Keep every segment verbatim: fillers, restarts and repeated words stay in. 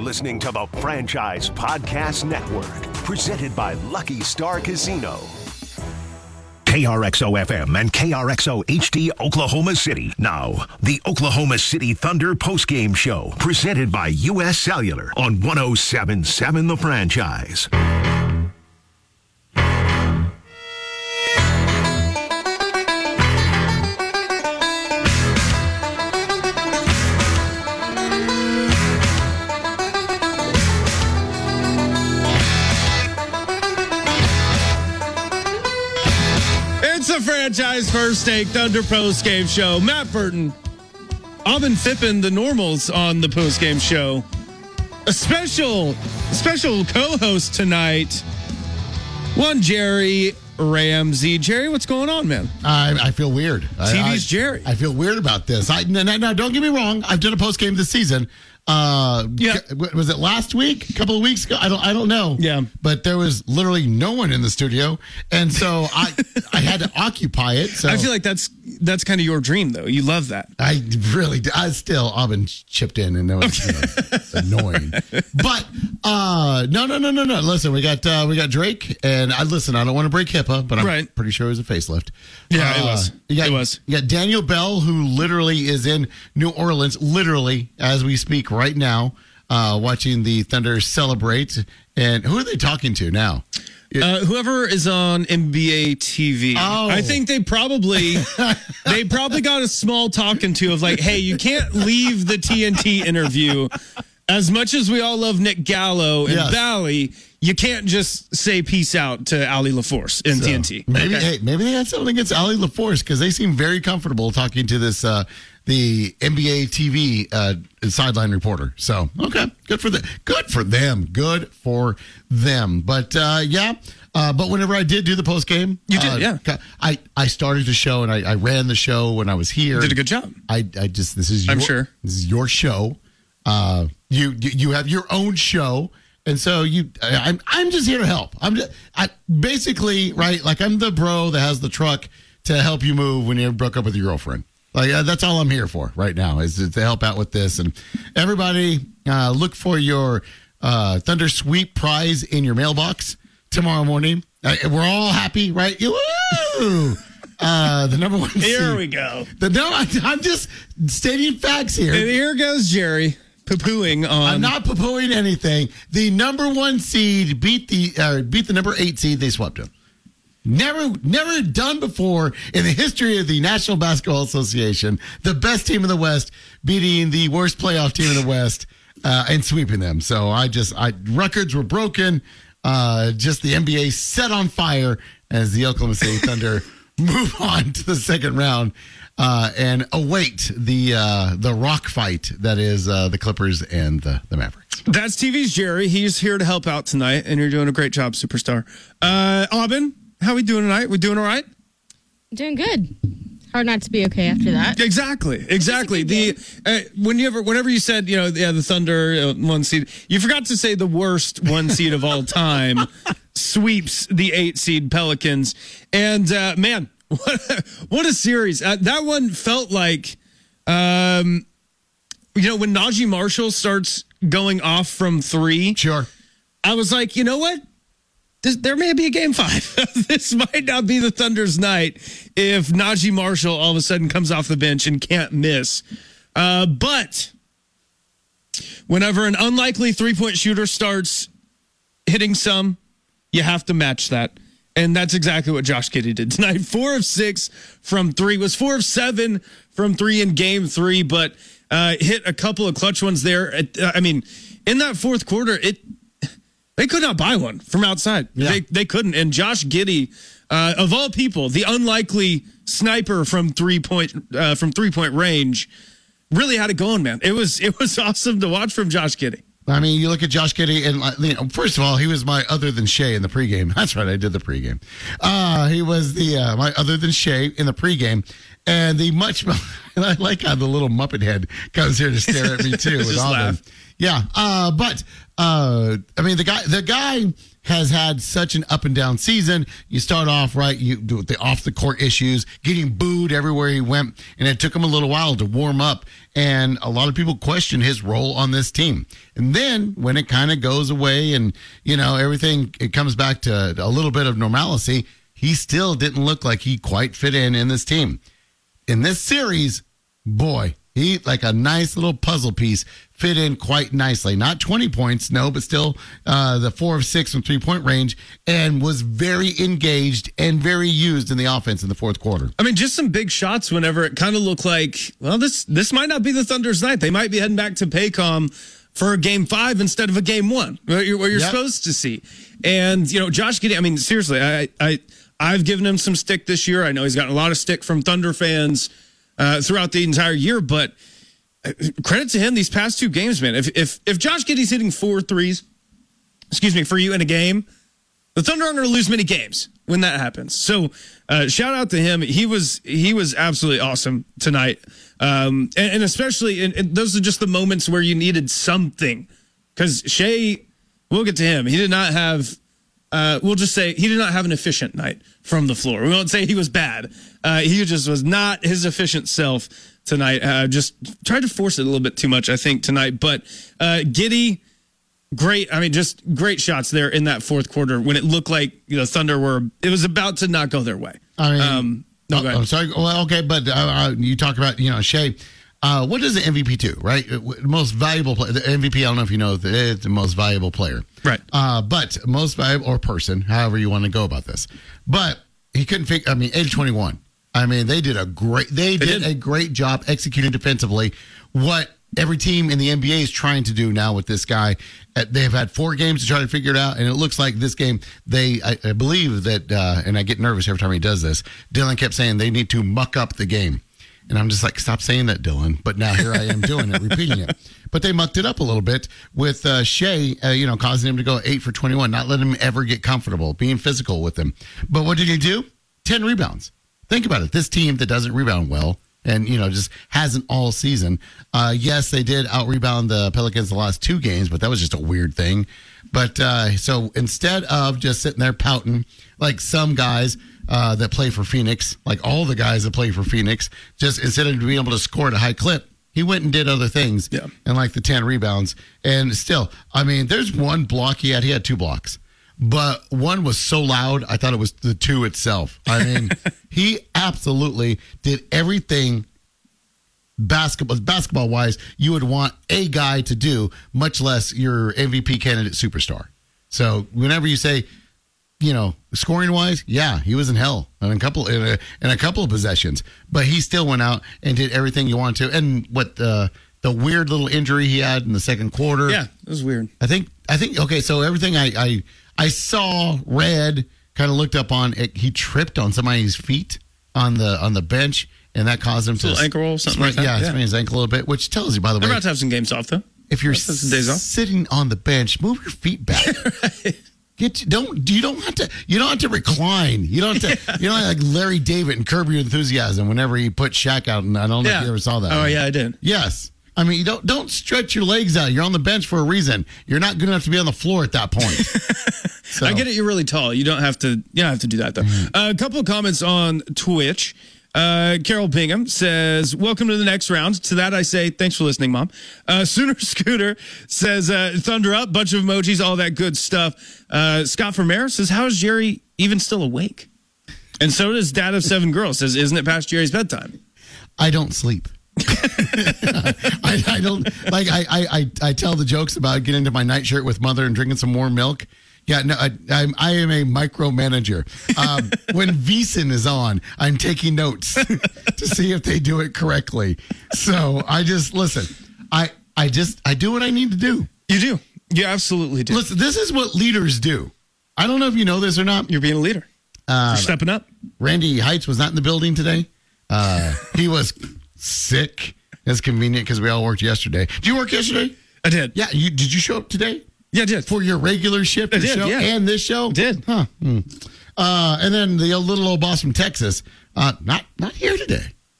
listening to the Franchise Podcast Network, presented by Lucky Star Casino. K R X O F M and K R X O H D Oklahoma City. Now, the Oklahoma City Thunder postgame show, presented by U S Cellular on one oh seven point seven The Franchise. Franchise First Take Thunder Post Game Show. Matt Burton, Aubin Fippen, the normals on the post game show. A special, special co-host tonight. One Jerry Ramsey. Jerry, what's going on, man? I, I feel weird. T V's I, I, Jerry. I feel weird about this. I now, now don't get me wrong. I've done a post game this season. Uh, yeah. Was it last week? A couple of weeks ago? I don't. I don't know. Yeah. But there was literally no one in the studio, and so I I had to occupy it. So I feel like that's that's kind of your dream, though. You love that. I really. I still. I've been chipped in, and it was, you know, it's annoying. But uh, no, no, no, no, no. Listen, we got uh, we got Drake, and I listen. I don't want to break HIPAA, but I'm right. pretty sure it was a facelift. Yeah, uh, it was. You got, it was. You got Daniel Bell, who literally is in New Orleans, literally as we speak right now, uh, watching the Thunder celebrate. And who are they talking to now? Uh, whoever is on N B A T V. Oh. I think they probably they probably got a small talking to of like, hey, you can't leave the T N T interview. As much as we all love Nick Gallo and yes. Bally, you can't just say peace out to Ali LaForce in so, T N T. Maybe okay. hey, maybe they had something against Ali LaForce because they seem very comfortable talking to this uh, the N B A T V uh, sideline reporter. So okay, good for them. Good for them. Good for them. But uh, yeah. Uh, but whenever I did do the post game, you did, uh, yeah. I, I started the show and I, I ran the show when I was here. You did a good job. I I just this is your, I'm sure this is your show. Uh, you, you you have your own show, and so you. I'm I'm just here to help. I'm just I basically right. Like I'm the bro that has the truck to help you move when you broke up with your girlfriend. Like uh, that's all I'm here for right now is to, to help out with this. And everybody, uh, look for your uh, Thunder Sweep prize in your mailbox tomorrow morning. Uh, we're all happy, right? Woo! Uh, the number one. Here seed. we go. The no, I, I'm just stating facts here. And here goes Jerry poo-pooing on. I'm not poo-pooing anything. The number one seed beat the uh, beat the number eight seed. They swept them. Never, never done before in the history of the National Basketball Association. The best team in the West beating the worst playoff team in the West uh, and sweeping them. So I just, I records were broken. Uh, just the N B A set on fire as the Oklahoma City Thunder move on to the second round uh, and await the uh, the rock fight that is uh, the Clippers and the, the Mavericks. That's T V's Jerry. He's here to help out tonight, and you're doing a great job, superstar. Uh, Aubin, how we doing tonight? We doing all right? Doing good. Hard not to be okay after that. Exactly, exactly. The uh, whenever whenever you said you know yeah the Thunder uh, one seed, you forgot to say the worst one seed of all time sweeps the eight seed Pelicans, and uh, man, what a, what a series! Uh, that one felt like, um, you know, when Najee Marshall starts going off from three. Sure, I was like, you know what? This, there may be a game five. This might not be the Thunder's night if Najee Marshall all of a sudden comes off the bench and can't miss. Uh, but whenever an unlikely three-point shooter starts hitting some, you have to match that. And that's exactly what Josh Giddey did tonight. Four of six from three. Was four of seven from three in game three, but uh, hit a couple of clutch ones there. I mean, in that fourth quarter, it they could not buy one from outside. Yeah. They they couldn't. And Josh Giddey, uh, of all people, the unlikely sniper from three point uh, from three point range, really had it going, man. It was it was awesome to watch from Josh Giddey. I mean, you look at Josh Giddey, and you know, first of all, he was my other than Shea in the pregame. That's right, I did the pregame. Uh, he was the uh, my other than Shea in the pregame, And the much, I like how the little Muppet head comes here to stare at me too. with Just all laugh. them. Yeah, uh, but uh, I mean, the guy, the guy has had such an up and down season. You start off right, you do the off the court issues, getting booed everywhere he went, and it took him a little while to warm up. And a lot of people question his role on this team. And then when it kind of goes away, and you know everything, it comes back to a little bit of normalcy. He still didn't look like he quite fit in in this team. In this series, boy, he, like a nice little puzzle piece, fit in quite nicely. Not twenty points, no, but still uh, the four of six from three-point range, and was very engaged and very used in the offense in the fourth quarter. I mean, just some big shots whenever it kind of looked like, well, this this might not be the Thunder's night. They might be heading back to Paycom for a game five instead of a game one, where you're, where you're Yep. supposed to see. And, you know, Josh Giddey, I mean, seriously, I, I, I've given him some stick this year. I know he's gotten a lot of stick from Thunder fans uh, throughout the entire year, but credit to him these past two games, man. If if if Josh Giddey's hitting four threes, excuse me, for you in a game, the Thunder aren't going to lose many games when that happens. So uh, shout out to him. He was he was absolutely awesome tonight, um, and, and especially and, and those are just the moments where you needed something. Because Shea, we'll get to him. He did not have. Uh, we'll just say he did not have an efficient night from the floor. We won't say he was bad. Uh, he just was not his efficient self tonight. Uh, just tried to force it a little bit too much, I think, tonight. But uh, Giddey, great. I mean, just great shots there in that fourth quarter when it looked like you know Thunder were. It was about to not go their way. I mean, um, no, go oh, ahead. I'm sorry. Well, okay, but uh, uh, you talk about you know Shea. Uh, what does the M V P do, right? Most valuable player. The M V P, I don't know if you know, it's the most valuable player. Right. Uh, but most valuable, or person, however you want to go about this. But he couldn't figure, I mean, eight of twenty-one. I mean, they did a great, they, They did, did. a great job executing defensively. What every team in the N B A is trying to do now with this guy. Uh, They've had four games to try to figure it out, and it looks like this game, they, I, I believe that, uh, and I get nervous every time he does this, Dylan kept saying they need to muck up the game. And I'm just like, stop saying that, Dylan. But now here I am doing it, repeating it. But they mucked it up a little bit with uh, Shea, uh, you know, causing him to go eight for twenty-one, not letting him ever get comfortable, being physical with him. But what did he do? ten rebounds. Think about it. This team that doesn't rebound well and, you know, just hasn't all season. Uh, yes, they did out-rebound the Pelicans the last two games, but that was just a weird thing. But uh, so instead of just sitting there pouting like some guys – Uh, that play for Phoenix, like all the guys that play for Phoenix, just instead of being able to score at a high clip, he went and did other things. Yeah. And like the ten rebounds. And still, I mean, there's one block he had. He had two blocks. But one was so loud, I thought it was the two itself. I mean, he absolutely did everything basketball basketball wise you would want a guy to do, much less your M V P candidate superstar. So whenever you say, you know, scoring wise, yeah, he was in hell in a couple in a, in a couple of possessions, but he still went out and did everything you wanted to. And what uh, the weird little injury he had in the second quarter, Yeah, it was weird. I think I think okay. So everything I I, I saw, read, kind of looked up on it, he tripped on somebody's feet on the on the bench, and that caused him to Little ankle roll, something sprain, like that. Yeah, Yeah. sprain his ankle a little bit, which tells you, by the They're way, about to have some games off though. if you're Let's have some days off. sitting on the bench, move your feet back. Get don't you don't have to you don't have to recline. You don't have to you know like Larry David and Curb Your Enthusiasm whenever he put Shaq out, and I don't know if you ever saw that. Oh yeah, I did. Yes. I mean, you don't don't stretch your legs out. You're on the bench for a reason. You're not good enough to be on the floor at that point. So. I get it. You're really tall. You don't have to. You don't have to do that though. Mm-hmm. Uh, a couple of comments on Twitch. Uh, Carol Bingham says, "Welcome to the next round." To that I say, "Thanks for listening, Mom." Uh, Sooner Scooter says, uh, "Thunder up!" Bunch of emojis, all that good stuff. Uh, Scott Vermeer says, "How is Jerry even still awake?" And so does Dad of Seven Girls says, "Isn't it past Jerry's bedtime?" I don't sleep. I, I don't like. I, I I tell the jokes about getting into my nightshirt with Mother and drinking some warm milk. Yeah, no, I, I'm, I am a micromanager. Um, when VEASAN is on, I'm taking notes to see if they do it correctly. So I just listen. I I just I do what I need to do. You do. You absolutely do. Listen, this is what leaders do. I don't know if you know this or not. You're being a leader. Uh, You're stepping up. Randy Heights was not in the building today. Uh, he was sick. It's convenient because we all worked yesterday. Did you work yesterday? I did. Yeah. You did you show up today? Yeah, I did. For your regular shift I your did, show yeah. and this show? Did. Huh. Hmm. Uh, and then the little old boss from Texas, uh, not not here today.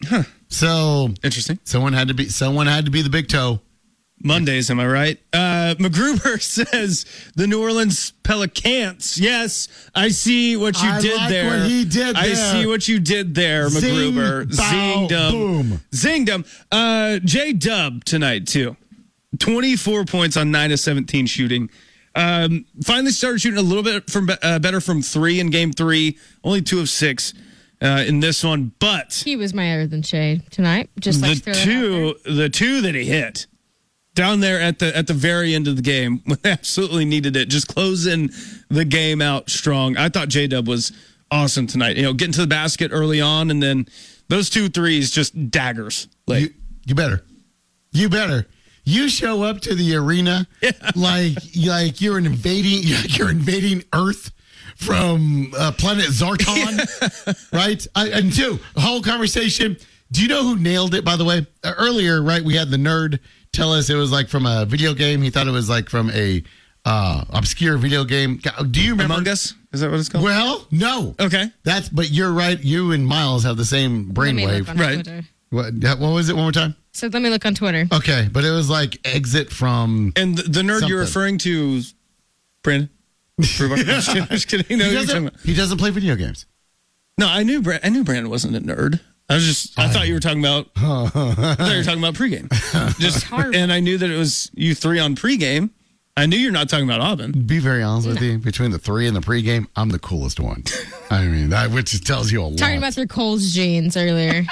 Huh. So Interesting. someone had to be someone had to be the big toe. Mondays, am I right? Uh, McGruber says the New Orleans Pelicans. Yes, I see what you I did like there. what he did I there. see what you did there, Zing, McGruber. bow, Zinged 'em. boom. Zinged 'em. Uh, J Dub tonight, too. twenty-four points on nine of seventeen shooting. Um, finally started shooting a little bit from uh, better from three in game three. Only two of six uh, in this one. But He was my other than Shay tonight. Just like the two, the two that he hit down there at the at the very end of the game, when they absolutely needed it, just closing the game out strong. I thought J Dub was awesome tonight. You know, getting to the basket early on, and then those two threes just daggers. Like You, you better. You better. You show up to the arena Yeah. like like you're an invading you're invading Earth from uh, planet Zartan, right? I, and two, the whole conversation. Do you know who nailed it? By the way, uh, earlier, right? We had the nerd tell us it was like from a video game. He thought it was like from a uh, obscure video game. Do you remember? Among Us? Is that what it's called? Well, no. Okay. That's but you're right. You and Miles have the same brainwave. Right. Twitter. What, what was it? One more time. So let me look on Twitter. Okay, but it was like exit from. And the, the nerd Something. you're referring to, is Brandon? Brubaker? Just kidding. Just kidding. No, He you're talking doesn't, about- he doesn't play video games. no, I knew Bra- I knew Brandon wasn't a nerd. I was just I thought you were talking about I thought you were talking about pregame. Just Horrible. and I knew that it was you three on pregame. I knew you're not talking about Aubin. Be very honest with you. Between the three and the pregame, I'm the coolest one. I mean, that which just tells you a lot. Talking about their Coles jeans earlier.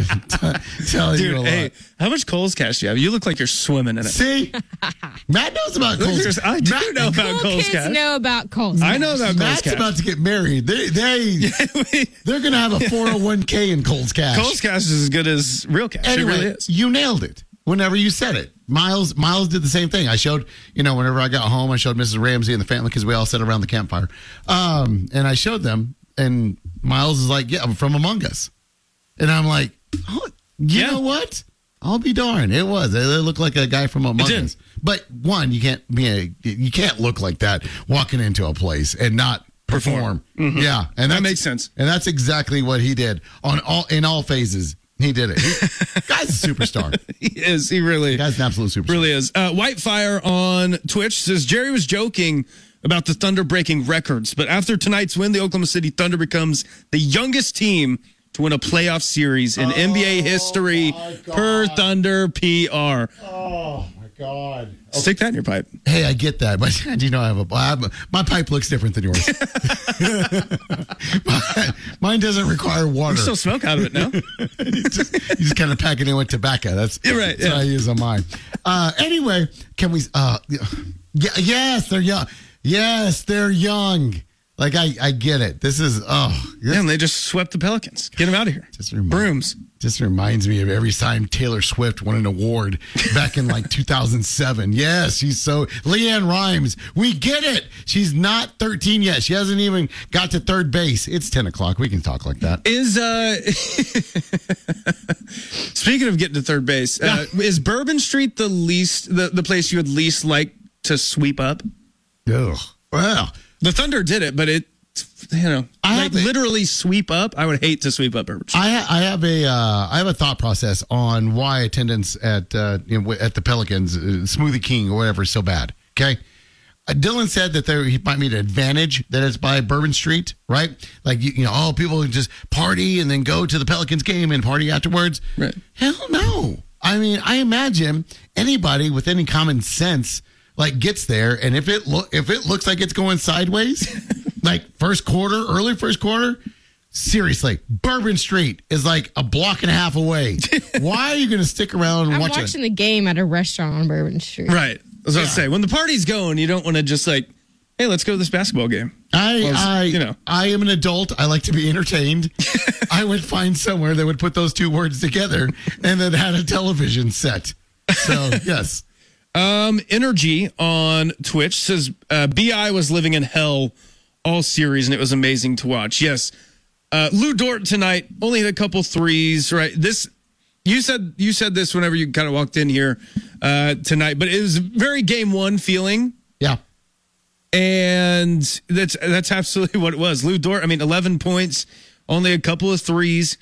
tells you a Dude, lot. hey, how much Kohl's cash do you have? You look like you're swimming in it. See, Matt knows about Look, Coles. there's- I do Matt, know about Cool Kohl's kids cash. know about Coles. I know about Kohl's Matt's cash. about to get married. They they they're gonna have a four oh one k in Coles cash. Kohl's cash is as good as real cash. Anyway, it really is. you nailed it. Whenever you said it, Miles Miles did the same thing. I showed, you know, whenever I got home, I showed Missus Ramsey and the family because we all sat around the campfire, um, and I showed them, and Miles is like, "Yeah, I'm from Among Us," and I'm like, "Oh, you Yeah. know what? I'll be darned. It was. It looked like a guy from Among did. Us." But one, you can't be a, you can't look like that walking into a place and not perform. Perform. Yeah, and That that's- makes sense. And that's exactly what he did on all in all phases. He did it. He, guy's a superstar. He is. He really Guy's an absolute superstar. really is. Uh, Whitefire on Twitch says Jerry was joking about the Thunder breaking records, but after tonight's win, the Oklahoma City Thunder becomes the youngest team to win a playoff series in N B A history per Thunder P R. Oh my God. Stick that in your pipe. Hey, I get that, but do you know I have a I have a- my pipe looks different than yours. Mine doesn't require water. You still smoke out of it now. you just, you just kind of pack it in with tobacco. That's, You're right, that's what yeah. I use on mine. Uh, anyway, can we? Uh, yeah, yes, they're young. Yes, they're young. Like I, I get it. This is oh, this Yeah, and they just swept the Pelicans. Get them out of here. Just remind- Brooms. Just reminds me of every time Taylor Swift won an award back in like two thousand seven. Yes, she's so Leanne Rhymes. We get it. She's not thirteen yet. She hasn't even got to third base. It's ten o'clock. We can talk like that. Is uh speaking of getting to third base, uh, is Bourbon Street the least the, the place you would least like to sweep up? Ugh. Well, The Thunder did it, but it you know I like have a- literally sweep up. I would hate to sweep up Bourbon Street. I I have a uh, I have a thought process on why attendance at uh, you know, at the Pelicans, uh, Smoothie King or whatever, is so bad. Okay. Uh, Dylan said that there he might be an advantage that it's by Bourbon Street, right? Like you, you know, oh, people just party and then go to the Pelicans game and party afterwards. Right. Hell no. I mean, I imagine anybody with any common sense like gets there, and if it look if it looks like it's going sideways, like first quarter, early first quarter. Seriously, Bourbon Street is like a block and a half away. Why are you going to stick around and I'm watch watching it? the game at a restaurant on Bourbon Street. Right. I was about to say when the party's going, you don't want to just like, hey, let's go to this basketball game. I, Well, I, you know. I am an adult. I like to be entertained. I would find somewhere that would put those two words together and then had a television set. So yes, Um, Energy on Twitch says uh, B I was living in hell all series, and it was amazing to watch. Yes, uh, Lou Dort tonight only hit a couple threes. Right, this you said you said this whenever you kind of walked in here uh, tonight, but it was very game one feeling, yeah. and that's that's absolutely what it was. Lou Dort, I mean, eleven points, only a couple of threes.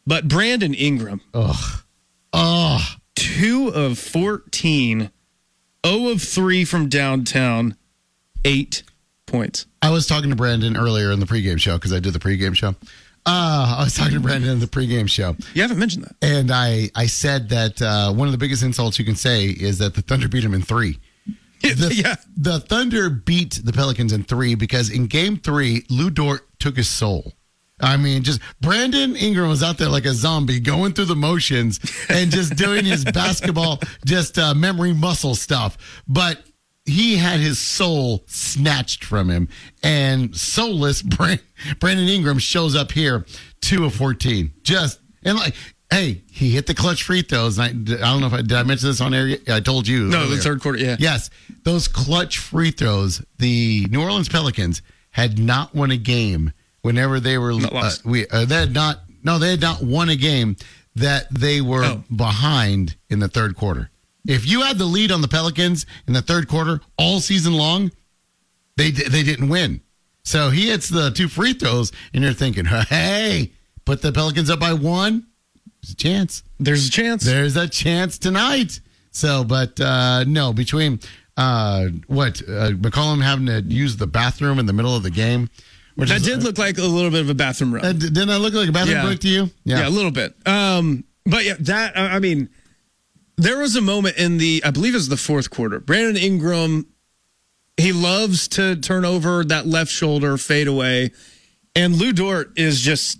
But Brandon Ingram, Ugh. Oh. two of fourteen, zero of three from downtown, eight points. I was talking to Brandon earlier in the pregame show because I did the pregame show. Uh, I was talking to Brandon in the pregame show. You haven't mentioned that. And I, I said that uh, one of the biggest insults you can say is that the Thunder beat him in three. The, yeah. the Thunder beat the Pelicans in three because in game three, Lou Dort took his soul. I mean, just Brandon Ingram was out there like a zombie going through the motions and just doing his basketball, just uh, memory muscle stuff. But he had his soul snatched from him. And soulless Brandon Ingram shows up here, two of fourteen. Just, and like, hey, he hit the clutch free throws. And I, I don't know if I did I mention this on air. I told you. No, earlier. the third quarter, yeah. Yes. Those clutch free throws, the New Orleans Pelicans had not won a game whenever they were Not uh, lost. we uh, they had not no they had not won a game that they were Oh. behind in the third quarter. If you had the lead on the Pelicans in the third quarter all season long, they di- they didn't win. So he hits the two free throws, and you're thinking, hey, put the Pelicans up by one. There's a chance. There's a chance. There's a chance tonight. So, but uh, no, between uh, what uh, McCollum having to use the bathroom in the middle of the game, which that is, did look like a little bit of a bathroom run. uh, didn't that look like a bathroom Yeah. break to you? Yeah. a little bit. Um, but yeah, that, I I mean, there was a moment in the, I believe it was the fourth quarter. Brandon Ingram, he loves to turn over that left shoulder, fade away. And Lou Dort is just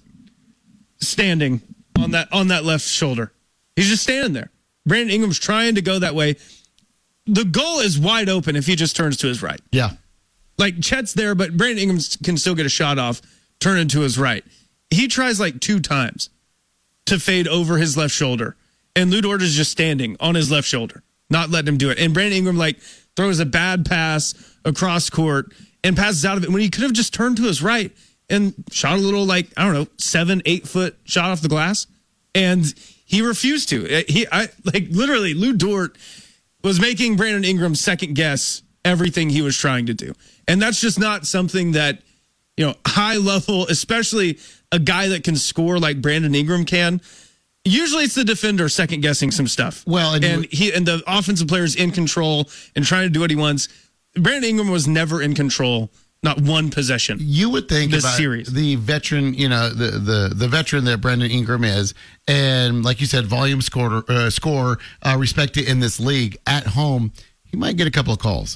standing on that on that left shoulder. He's just standing there. Brandon Ingram's trying to go that way. The goal is wide open if he just turns to his right. Yeah. Like Chet's there, but Brandon Ingram can still get a shot off, turn into his right. He tries like two times to fade over his left shoulder. And Lou Dort is just standing on his left shoulder, not letting him do it. And Brandon Ingram like throws a bad pass across court and passes out of it when he could have just turned to his right and shot a little like, I don't know, seven, eight foot shot off the glass. And he refused to. He, I like literally Lou Dort was making Brandon Ingram second guess everything he was trying to do. And that's just not something that, you know, high level, especially a guy that can score like Brandon Ingram can. Usually it's the defender second guessing some stuff. Well, and, and he and the offensive player's in control and trying to do what he wants. Brandon Ingram was never in control, not one possession. You would think This about series. the veteran, you know, the, the the veteran that Brandon Ingram is, and like you said, volume scorer, uh, score uh, respected in this league at home. He might get a couple of calls.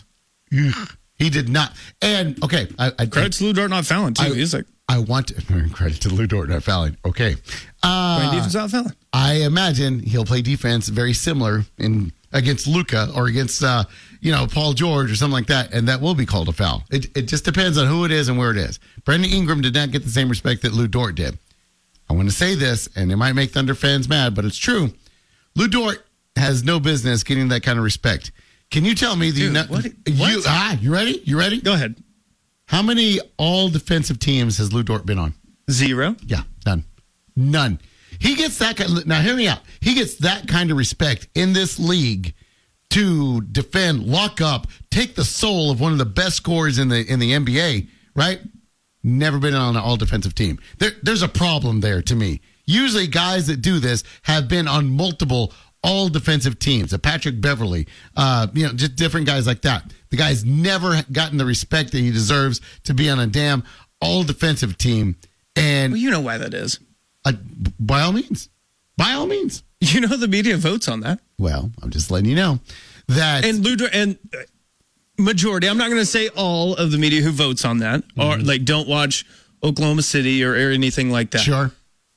He did not. And okay, I, I Credit to Lou Dort not fouling too. I- He's like I want to credit to Lou Dort not fouling. Okay, uh, playing defense out fouling. I imagine he'll play defense very similar in against Luka or against uh, you know Paul George or something like that, and that will be called a foul. It it just depends on who it is and where it is. Brandon Ingram did not get the same respect that Lou Dort did. I want to say this, and it might make Thunder fans mad, but it's true. Lou Dort has no business getting that kind of respect. Can you tell me the Dude, nu- what- you what? ah you ready? You ready? Go ahead. How many all defensive teams has Lou Dort been on? Zero. Yeah, none. None. He gets that kind now hear me out. He gets that kind of respect in this league to defend, lock up, take the soul of one of the best scorers in the in the N B A, right? Never been on an all defensive team. There, there's a problem there to me. Usually guys that do this have been on multiple all defensive teams. A Patrick Beverly, uh, you know, just different guys like that. The guy's never gotten the respect that he deserves to be on a damn all defensive team. And Well, you know why that is. uh, by all means, by all means. You know the media votes on that. Well, I'm just letting you know that. And Lou Dort and uh, majority, I'm not going to say all of the media who votes on that or like don't watch Oklahoma City or, or anything like that. sure.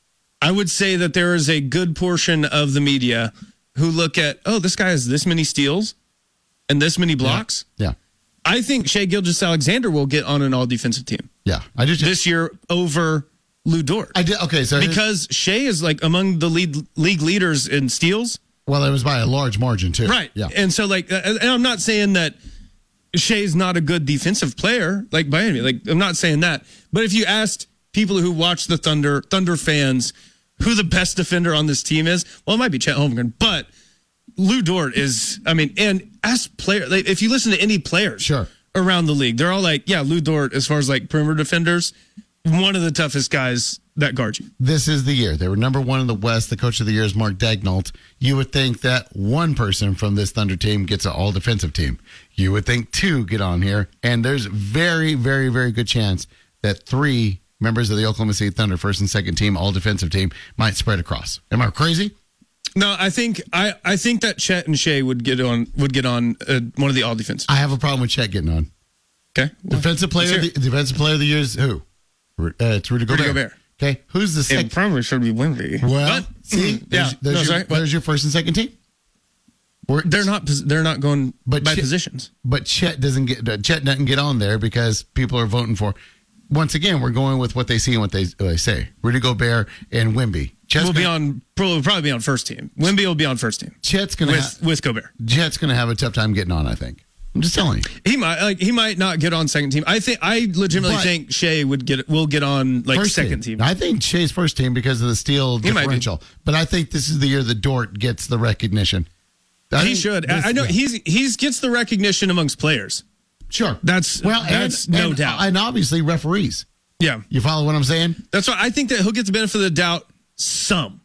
I would say that there is a good portion of the media who look at, oh, this guy has this many steals and this many blocks. Yeah. I think Shai Gilgeous-Alexander will get on an all-defensive team Yeah. I just. this year over Lou Dort. I did. Okay. So. Because Shea is like among the lead, league leaders in steals. well, it was by a large margin, too. Right. Yeah. And so, like, uh, and I'm not saying that Shea's not a good defensive player, like, by any means. Like, I'm not saying that. But if you asked people who watch the Thunder, Thunder fans, who the best defender on this team is, well, it might be Chet Holmgren, but Lou Dort is, I mean, and as player, like, if you listen to any players Sure. around the league, they're all like, yeah, Lou Dort, as far as like perimeter defenders, one of the toughest guys that guard you. This is the year. They were number one in the West. The coach of the year is Mark Daignault. You would think that one person from this Thunder team gets an all-defensive team. You would think two get on here. And there's very, very, very good chance that three members of the Oklahoma City Thunder, first and second team, all-defensive team, might spread across. Am I crazy? No, I think I, I think that Chet and Shea would get on would get on uh, one of the all-defensive. I have a problem with Chet getting on. Okay. Well, defensive player, of the, defensive player of the year is who? Uh, it's Rudy Gobert. Rudy Gobert. Okay, who's the It second? probably should be Wemby. Well, What? see, Mm, there's, yeah. there's, No, your, sorry, what? there's your first and second team. We're, They're not. pos- They're not going But by Chet- positions. But Chet doesn't get uh, Chet doesn't get on there because people are voting for. Once again, we're going with what they see and what they, what they say. Rudy Gobert and Wemby. Chet's We'll be gonna, on. Probably, probably be on first team. Wemby will be on first team Chet's going to with ha- with Gobert. Chet's going to have a tough time getting on. I think. I'm just telling you. He might like he might not get on second team. I think I legitimately But- think Shea would get will get on like First second team. I think Shea's first team because of the steal He might be. differential. But I think this is the year that Dort gets the recognition. I He think should. this- I I know yeah. he's he's gets the recognition amongst players. Sure. That's well, that's and, no and, doubt. And obviously referees. Yeah, You follow what I'm saying? that's why I think that he'll get the benefit of the doubt. Some.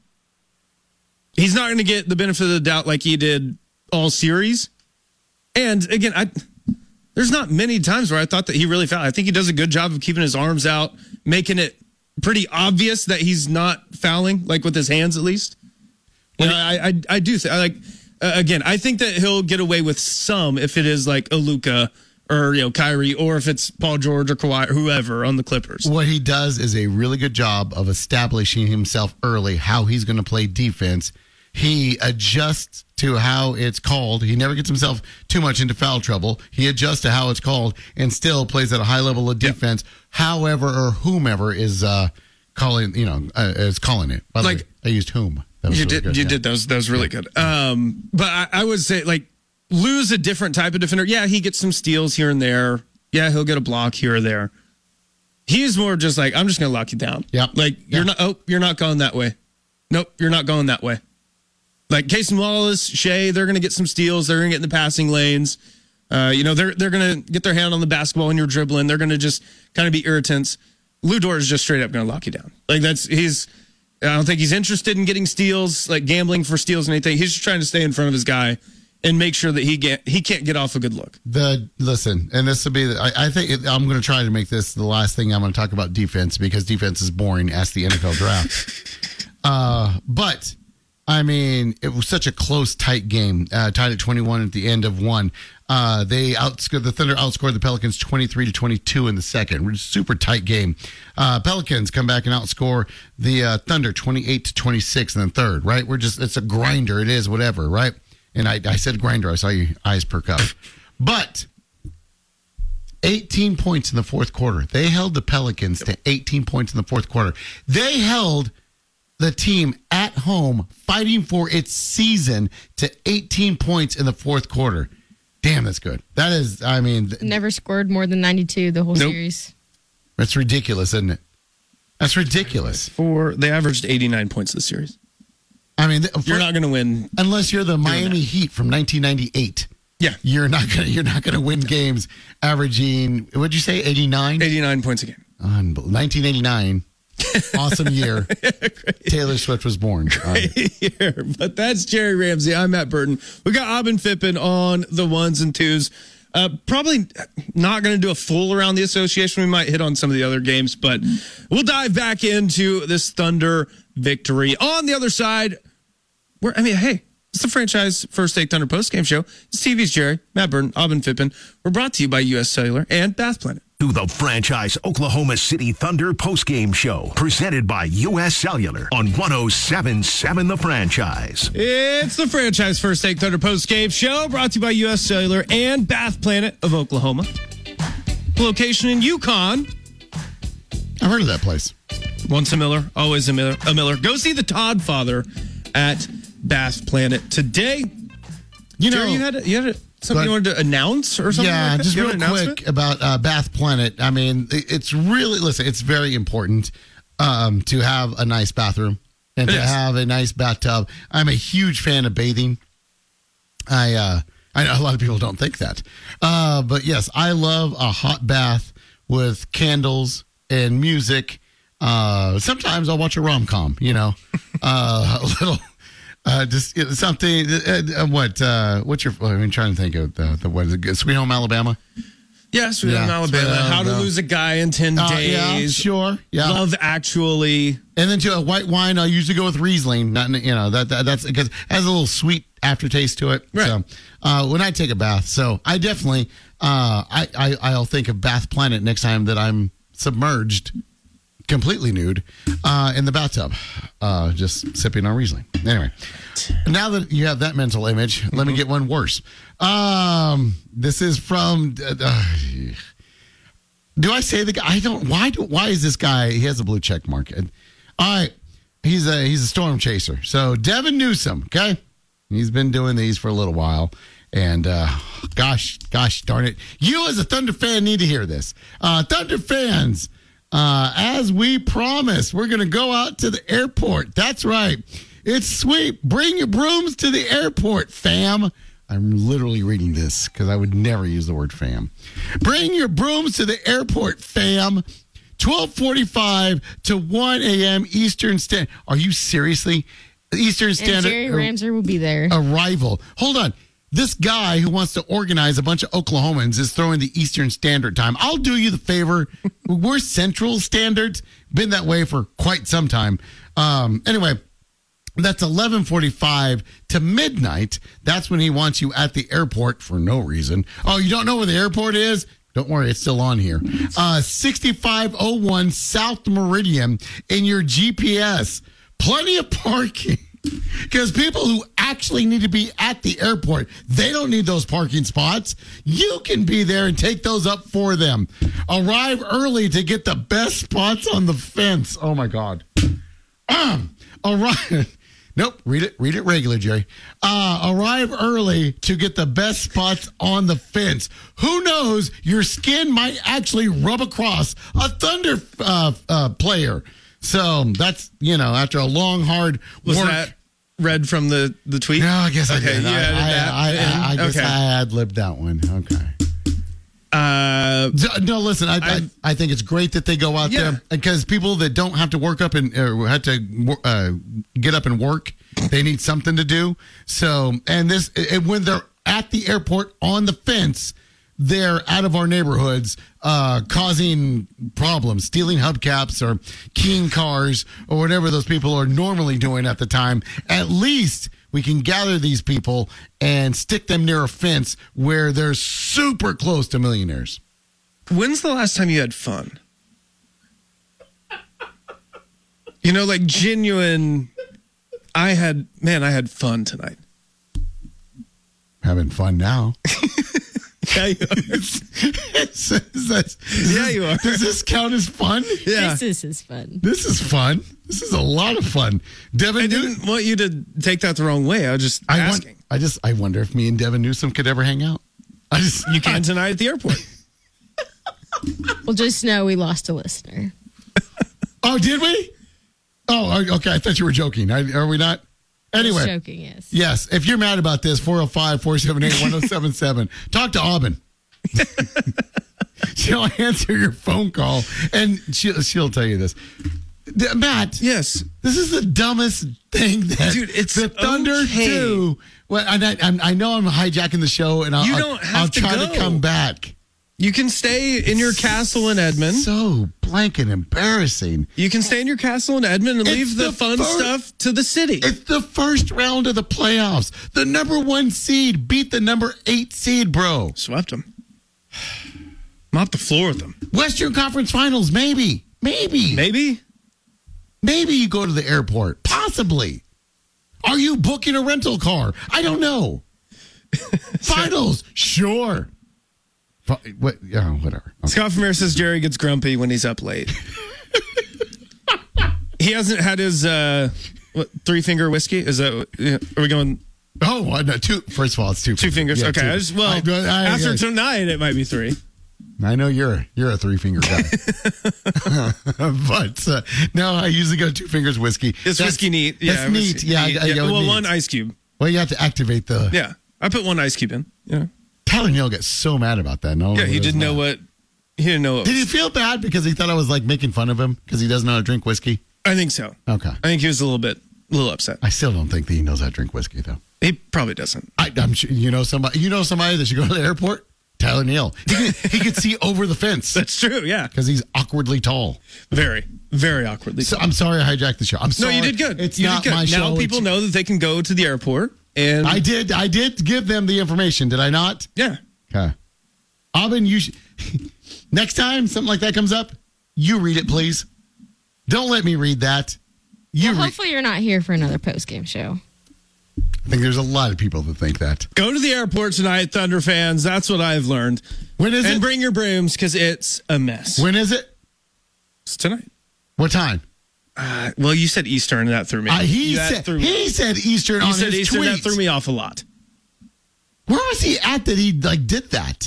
He's not going to get the benefit of the doubt like he did all series. And again, I there's not many times where I thought that he really fouled. I think he does a good job of keeping his arms out, making it pretty obvious that he's not fouling, like with his hands at least. You know, I, I I do think I like uh, again. I think that he'll get away with some if it is like a Luka or you know Kyrie, or if it's Paul George or Kawhi or whoever on the Clippers. What he does is a really good job of establishing himself early, how he's going to play defense. He adjusts to how it's called. He never gets himself too much into foul trouble. He adjusts to how it's called and still plays at a high level of defense, however or whomever is uh, calling, you know, uh, is calling it. By the Like- way, I used whom. That was You really did, good, you yeah. did. That was that was really good. Um, but I, I would say like lose a different type of defender. Yeah, he gets some steals here and there. Yeah, he'll get a block here or there. He's more just like I'm just going to lock you down. Yep. Like Yep. you're not. Oh, you're not going that way. Nope, you're not going that way. Like Casey Wallace, Shea, they're going to get some steals. They're going to get in the passing lanes. Uh, you know, they're they're going to get their hand on the basketball when you're dribbling. They're going to just kind of be irritants. Lou Dort is just straight up going to lock you down. Like that's he's. I don't think he's interested in getting steals, like gambling for steals and anything. He's just trying to stay in front of his guy and make sure that he get he can't get off a good look. The listen, and this will be. The, I, I think it, I'm going to try to make this the last thing I'm going to talk about defense because defense is boring. Ask the N F L draft. uh, but I mean, it was such a close, tight game, uh, tied at twenty-one at the end of one. Uh, they outscored the Thunder outscored the Pelicans twenty-three to twenty-two in the second. Super tight game. Uh, Pelicans come back and outscore the uh, Thunder twenty-eight to twenty-six in the third. Right? We're just it's a grinder. It is whatever. Right? And I, I said grinder. I saw your eyes perk up. But eighteen points in the fourth quarter. They held the Pelicans to eighteen points in the fourth quarter. They held the team at home fighting for its season to eighteen points in the fourth quarter. Damn, that's good. That is, I mean, th- Never scored more than ninety-two the whole Nope. series. that's ridiculous, isn't it? That's ridiculous. For they averaged eighty-nine points this series. I mean, th- You're for- not going to win. unless you're the Miami that. Heat from nineteen ninety-eight. Yeah, You're not gonna. You're not gonna win games averaging. What'd you say? eighty-nine. eighty-nine points a game. Unbel- nineteen eighty-nine. Awesome year. Taylor Swift was born. Uh, Here, but that's Jerry Ramsey. I'm Matt Burton. We got Aubin Fippen on the ones and twos. Uh, probably not going to do a full around the association. We might hit on some of the other games, but we'll dive back into this Thunder victory. On the other side, we're, I mean, hey, it's the franchise First Take Thunder postgame show. It's T V's Jerry, Matt Burton, Aubin Fippen. We're brought to you by U S Cellular and Bath Planet. To the franchise Oklahoma City Thunder postgame show, presented by U S Cellular on one oh seven point seven The Franchise. It's the franchise First Take Thunder postgame show, brought to you by U S Cellular and Bath Planet of Oklahoma. Location in Yukon. I've heard of that place. Once a Miller, always a Miller. A Miller. Go see the Todd Father at Bath Planet today. You know, Jerry, you had you had something But- you wanted to announce or something? yeah, like that? just You real have an announcement? quick about uh, Bath Planet. I mean, it- it's really listen. It's very important um, to have a nice bathroom and It to is. have a nice bathtub. I'm a huge fan of bathing. I uh, I know a lot of people don't think that, uh, but yes, I love a hot bath with candles and music. Uh, sometimes I'll watch a rom-com, you know, uh, a little, uh, just you know, something. Uh, uh, what? Uh, what's your? I mean, trying to think of the, the what is it? Sweet Home Alabama. Yeah, Sweet Yeah, Home Alabama. Sweet Home How to Alabama. Lose a Guy in ten Uh, days. yeah, sure. Yeah. Love Actually. And then to a white wine, I usually go with Riesling. Not you know that, that that's because it has a little sweet aftertaste to it. Right. So uh, when I take a bath, so I definitely uh, I, I I'll think of Bath Planet next time that I'm submerged, completely nude, uh, in the bathtub, uh, just sipping on Riesling. Anyway, now that you have that mental image, let me get one worse. Um, this is from. Uh, uh, do I say the guy? I don't. Why do? Why is this guy? He has a blue check mark. All right, he's a he's a storm chaser. So Devin Newsom, okay, he's been doing these for a little while, and uh, gosh, gosh darn it, you as a Thunder fan need to hear this. Uh, Thunder fans, uh, as we promised, we're gonna go out to the airport. That's right, it's sweet. Bring your brooms to the airport, fam. I'm literally reading this because I would never use the word fam. Bring your brooms to the airport, fam. twelve forty-five to one a.m. Eastern Standard. Are you seriously? Eastern And Standard Jerry Ramser will be there. arrival. Hold on. This guy who wants to organize a bunch of Oklahomans is throwing the Eastern Standard Time. I'll do you the favor. We're Central Standards. Been that way for quite some time. Um, anyway. That's eleven forty-five to midnight. That's when he wants you at the airport for no reason. Oh, you don't know where the airport is? Don't worry, it's still on here. Uh, sixty-five oh one South Meridian in your G P S. Plenty of parking. Because people who actually need to be at the airport, they don't need those parking spots. You can be there and take those up for them. Arrive early to get the best spots on the fence. Oh, my God. Um, arrive. Nope, read it, read it regular, Jerry. Uh, arrive early to get the best spots on the fence. Who knows? Your skin might actually rub across a Thunder uh, uh, player. So that's, you know, after a long, hard Was work. that read from the, the tweet? No, I guess I Okay, did. you I, added I, that I, I, I in? guess Okay. I ad-libbed that one. Okay. Uh, No, listen, I, I I- I think it's great that they go out Yeah. there because people that don't have to work up and or have to uh, get up and work, they need something to do. So, and this, and when they're at the airport on the fence, they're out of our neighborhoods, uh, causing problems, stealing hubcaps or keying cars or whatever those people are normally doing at the time. At least we can gather these people and stick them near a fence where they're super close to millionaires. when's the last time you had fun? You know, like genuine. I had, man, I had fun tonight. Having fun now. Yeah, you are. Is that- Yeah, you are. Does this count as fun? Yeah. This is his fun. This is fun. This is a lot of fun. Devin I Newsom. didn't want you to take that the wrong way. I was just I, want, asking. I just I wonder if me and Devin Newsom could ever hang out. I just You can tonight at the airport. Well, just know we lost a listener. Oh, did we? Oh, okay. I thought you were joking. I, are we not? Anyway. Just joking, yes. Yes. If you're mad about this, four oh five, four seven eight, one oh seven seven. Talk to Aubin. She'll answer your phone call and she'll, she'll tell you this. D- Matt. Yes. This is the dumbest thing that Dude, it's the Thunder okay. do. Well, and I, I'm- I know I'm hijacking the show, and I'll, You I'll- don't have I'll to try go. to come back. You can stay in your castle in Edmond. So blank and embarrassing. You can stay in your castle in Edmond and It's leave the, the fun first- stuff to the city. It's the first round of the playoffs. The number one seed beat the number eight seed, bro. Swept them. Mop the floor with them. Western Conference Finals, maybe. Maybe. Maybe. Maybe you go to the airport. Possibly. Are you booking a rental car? I don't know. Finals, sure. Fi- What? Yeah, whatever. Okay. Scott from Air says Jerry gets grumpy when he's up late. He hasn't had his uh, what, three finger whiskey. Is that? Yeah, are we going Oh, uh, no, two. First of all, it's two. two fingers? Yeah, okay. two. I just, well, I, I- after I- tonight, it might be three. I know you're you're a three finger guy, but uh, no, I usually go two fingers whiskey. It's That's- whiskey neat. That's Yeah, neat. whiskey Yeah, I- neat. I- I would Well, need- one ice cube. Well, you have to activate the. Yeah, I put one ice cube in. Yeah. Tyler Neal gets so mad about that. No, Yeah, he didn't know what He didn't know. It Did was, he feel bad because he thought I was like making fun of him because he doesn't know how to drink whiskey? I think so. Okay. I think he was a little bit, a little upset. I still don't think that he knows how to drink whiskey though. He probably doesn't. I, I'm sure you know somebody. You know somebody that should go to the airport. Tyler Neal. He could, he could see over the fence That's true. Yeah. because he's awkwardly tall. Very, very awkwardly. So I'm sorry I hijacked the show. I'm no, sorry. you did good. It's you not did good. my show. Now people It's- know that they can go to the airport and I did. I did give them the information. Did I not? yeah. Okay. Aubin, you should, next time something like that comes up, you read it, please. Don't let me read that. You Well, read. hopefully you're not here for another post game show. I think there's a lot of people that think that. Go to the airport tonight, Thunder fans. That's what I've learned. When is and it? bring your brooms because it's a mess. When is it? It's tonight. What time? Uh, well, you said Eastern, and that threw me. Uh, he that said threw me. he said Eastern You on said his Eastern. tweet. That threw me off a lot. Where was he at that he like did that?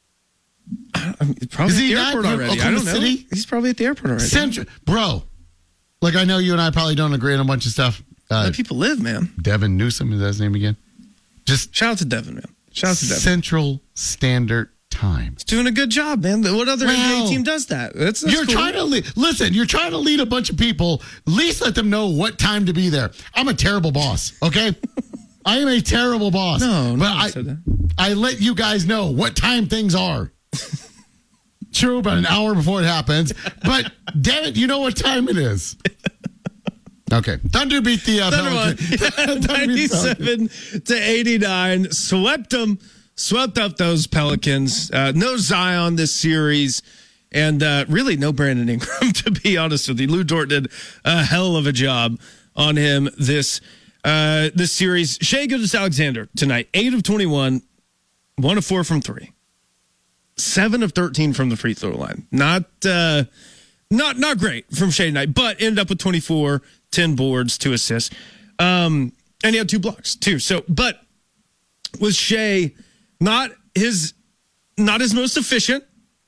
I mean, probably Is at he the not airport from already. I Oklahoma don't know. City? He's probably at the airport already. Central, bro. Like I know you and I probably don't agree on a bunch of stuff. Uh, Let people live, man. Devin Newsom is that his name again? Just Shout out to Devin, man. Shout out to Devin. Central Standard Time. He's doing a good job, man. What other N B A Wow. team does that? That's, that's You're cool. trying to lead, listen. You're trying to lead a bunch of people. At least let them know what time to be there. I'm a terrible boss. Okay, I am a terrible boss. No, no but one I, said that. I let you guys know what time things are. True, about an hour before it happens. But damn it, you know what time it is. Okay, Thunder beat the uh, Thunder won. Pelicans. Thunder beat the Pelicans. ninety-seven to eighty-nine. Swept them. Swept up those Pelicans. Uh, no Zion this series. And uh, really no Brandon Ingram, to be honest with you. Lou Dort did a hell of a job on him this uh, this series. Shai Gilgeous-Alexander tonight. eight of twenty-one. one of four from three. seven of thirteen from the free throw line. Not uh, not not great from Shai tonight, but ended up with twenty-four, ten boards, two assists. Um, and he had two blocks too. So, but with Shai, not his not his most efficient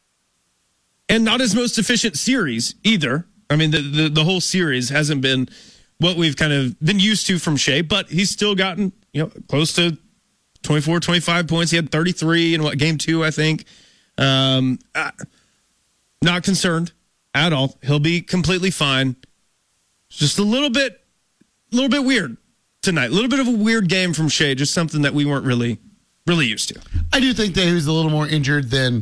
and not his most efficient series either. I mean, the, the, the whole series hasn't been what we've kind of been used to from Shai, but he's still gotten, you know, close to twenty-four, twenty-five points. He had thirty-three in what game two, I think. Um, uh, not concerned at all. He'll be completely fine. Just a little bit, a little bit weird tonight. A little bit of a weird game from Shai. Just something that we weren't really, really used to. I do think that he was a little more injured than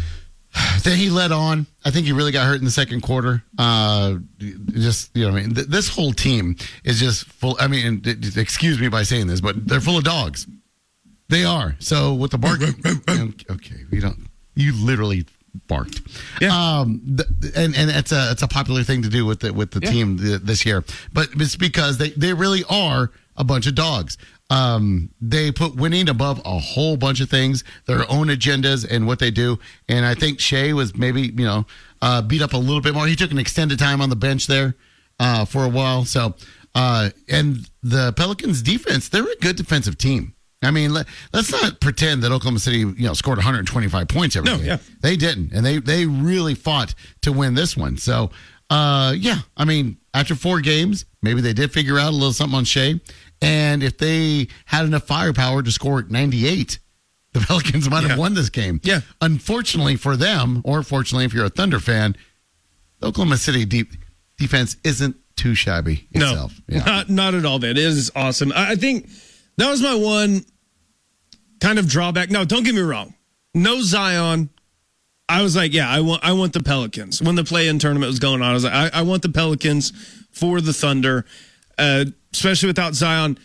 than he let on. I think he really got hurt in the second quarter. Uh, just you know, I mean, th- this whole team is just full. I mean, d- d- excuse me by saying this, but they're full of dogs. They are. So with the bark, okay, we don't. You literally barked. Yeah. Um. th- and and it's a it's a popular thing to do with the with the Yeah. team th- this year, but it's because they they really are a bunch of dogs. Um, they put winning above a whole bunch of things, their own agendas and what they do. And I think Shai was maybe, you know, uh, beat up a little bit more. He took an extended time on the bench there, uh, for a while. So, uh, and the Pelicans defense, they're a good defensive team. I mean, let, let's not pretend that Oklahoma City, you know, scored one hundred twenty-five points every No, game. yeah. They didn't. And they, they really fought to win this one. So, uh, yeah, I mean, after four games, maybe they did figure out a little something on Shai. And if they had enough firepower to score ninety-eight, the Pelicans might have Yeah. won this game. Yeah. Unfortunately for them, or fortunately if you're a Thunder fan, the Oklahoma City deep defense isn't too shabby itself. No, not, not at all, man. It is awesome. I, I think that was my one kind of drawback. No, don't get me wrong. No Zion. I was like, yeah, I want I want the Pelicans. When the play-in tournament was going on, I was like, I, I want the Pelicans for the Thunder, uh, especially without Zion.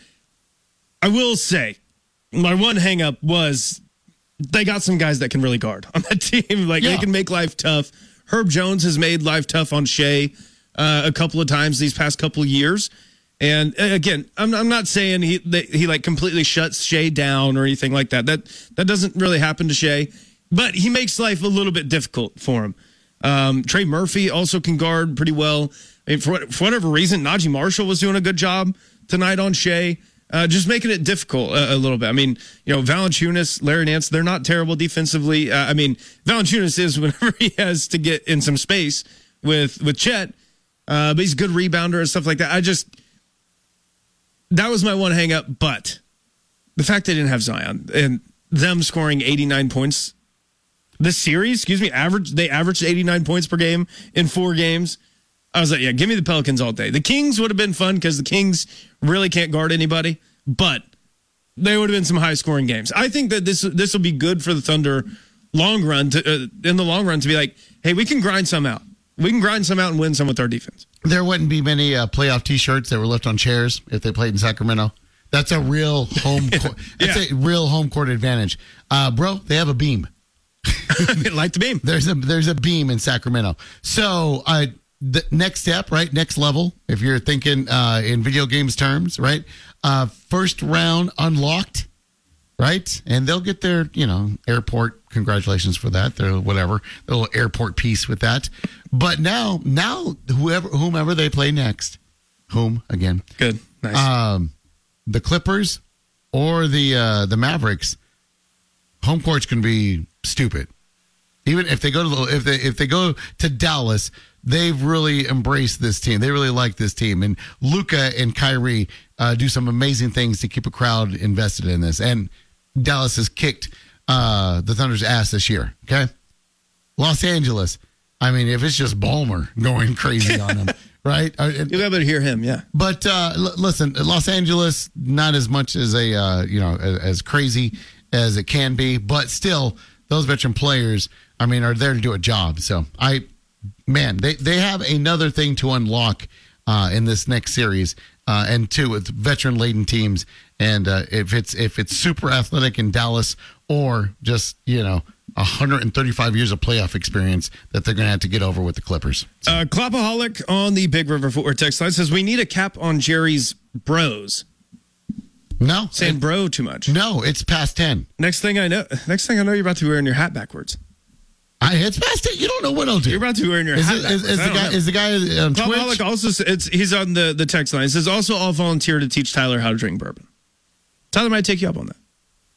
I will say, my one hang-up was they got some guys that can really guard on that team. Like, Yeah. they can make life tough. Herb Jones has made life tough on Shai uh, a couple of times these past couple of years. And uh, again, I'm, I'm not saying he that he like completely shuts Shai down or anything like that. That that doesn't really happen to Shai, but he makes life a little bit difficult for him. Um, Trey Murphy also can guard pretty well. I mean, for, what- for whatever reason, Najee Marshall was doing a good job tonight on Shai, uh, just making it difficult a, a little bit. I mean, you know, Valanciunas, Larry Nance, they're not terrible defensively. Uh, I mean, Valanciunas is whenever he has to get in some space with with Chet, uh, but he's a good rebounder and stuff like that. I just that was my one hang up, but the fact they didn't have Zion and them scoring eighty-nine points The series, excuse me, average they averaged eighty-nine points per game in four games. I was like, yeah, give me the Pelicans all day. The Kings would have been fun because the Kings really can't guard anybody, but they would have been some high-scoring games. I think that this this will be good for the Thunder long run to uh, in the long run to be like, hey, we can grind some out. We can grind some out and win some with our defense. There wouldn't be many uh, playoff T-shirts that were left on chairs if they played in Sacramento. That's a real home. Court, that's Yeah. a real home court advantage, uh, bro. They have a beam. Like the beam. There's a there's a beam in Sacramento. So uh, the next step, right? Next level. If you're thinking uh, in video games terms, right? Uh, first round unlocked, right? And they'll get their you know airport. Congratulations for that. Their whatever their little airport piece with that. But now now whoever whomever they play next, whom again? Good. Nice. Um, the Clippers or the uh, the Mavericks. Home court's going to be stupid. Even if they go to the, if they if they go to Dallas, they've really embraced this team. They really like this team, and Luka and Kyrie uh, do some amazing things to keep a crowd invested in this. And Dallas has kicked uh, the Thunder's ass this year. Okay, Los Angeles. I mean, if it's just Ballmer going crazy on them, right? You'll be able to hear him, yeah. But uh, l- listen, Los Angeles, not as much as a uh, you know as, as crazy as it can be, but still, those veteran players, I mean, are there to do a job. So I, man, they they have another thing to unlock uh, in this next series, uh, and two with veteran laden teams, and uh, if it's if it's super athletic in Dallas or just you know one hundred thirty-five years of playoff experience that they're going to have to get over with the Clippers. Uh, Clapaholic on the Big River Footwear text line says we need a cap on Jerry's bros. No, Saying it- bro too much. no, it's past ten. Next thing I know, next thing I know, you're about to be wearing your hat backwards. I, it's past ten. You don't know what I'll do. You're about to be wearing your Is, hat it, backwards. is, is I the don't guy know. is the guy on Twitch? Clapaholic also s- it's he's on the the text line. It says also I'll volunteer to teach Tyler how to drink bourbon. Tyler might take you up on that.